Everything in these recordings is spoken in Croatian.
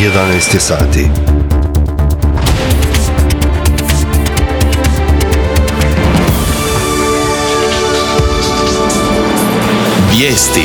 11 sati. Vijesti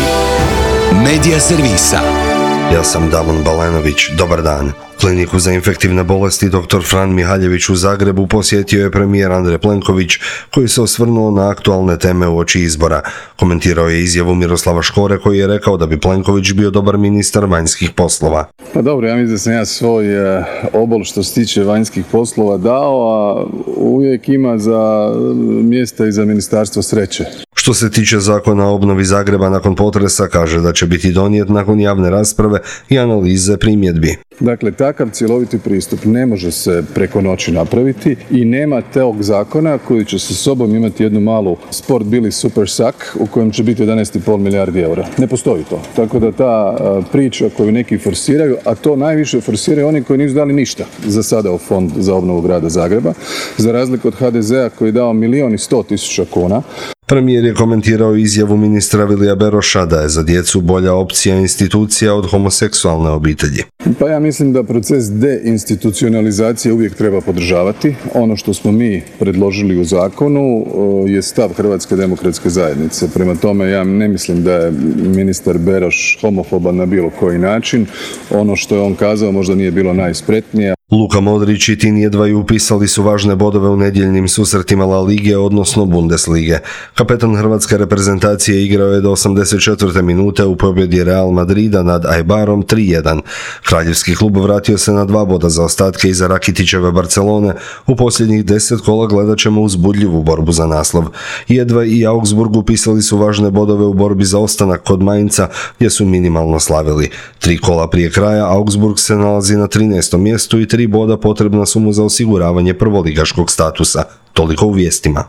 Medija servisa. Ja sam Davon Balenović. Dobar dan. Kliniku za infektivne bolesti dr. Fran Mihaljević u Zagrebu posjetio je premijer Andrej Plenković, koji se osvrnuo na aktualne teme uoči izbora. Komentirao je izjavu Miroslava Škore, koji je rekao da bi Plenković bio dobar ministar vanjskih poslova. Pa dobro, ja mislim da sam ja svoj obol što se tiče vanjskih poslova dao, a uvijek ima za mjesta i za ministarstvo sreće. Što se tiče zakona o obnovi Zagreba nakon potresa, kaže da će biti donijet nakon javne rasprave i analize primjedbi. Dakle, takav cjeloviti pristup ne može se preko noći napraviti i nema tog zakona koji će sa sobom imati jednu malu sport bili super sak u kojem će biti 11,5 milijardi eura. Ne postoji to. Tako da ta priča koju neki forsiraju, a to najviše forsiraju oni koji nisu dali ništa za sada u Fond za obnovu grada Zagreba, za razliku od HDZ-a koji je dao 1.100.000 kuna. Premijer je komentirao izjavu ministra Vilija Beroša da je za djecu bolja opcija institucija od homoseksualne obitelji. Pa ja mislim da proces deinstitucionalizacije uvijek treba podržavati. Ono što smo mi predložili u zakonu je stav Hrvatske demokratske zajednice. Prema tome ja ne mislim da je ministar Beroš homofoban na bilo koji način. Ono što je on kazao možda nije bilo najspretnije. Luka Modrić i Tin Jedvaj upisali su važne bodove u nedjeljnim susretima La Lige, odnosno Bundeslige. Kapetan hrvatske reprezentacije igrao je do 84. minute u pobjedi Real Madrida nad Eibarom 3:1. Kraljevski klub vratio se na 2 boda za ostatke iza Rakitićeve Barcelone. U posljednjih 10 kola gledat ćemo uzbudljivu borbu za naslov. Jedvaj i Augsburg upisali su važne bodove u borbi za ostanak kod Mainca, gdje su minimalno slavili. 3 kola prije kraja Augsburg se nalazi na 13. mjestu i 3 boda potrebna su mu za osiguravanje prvoligaškog statusa. Toliko u vijestima.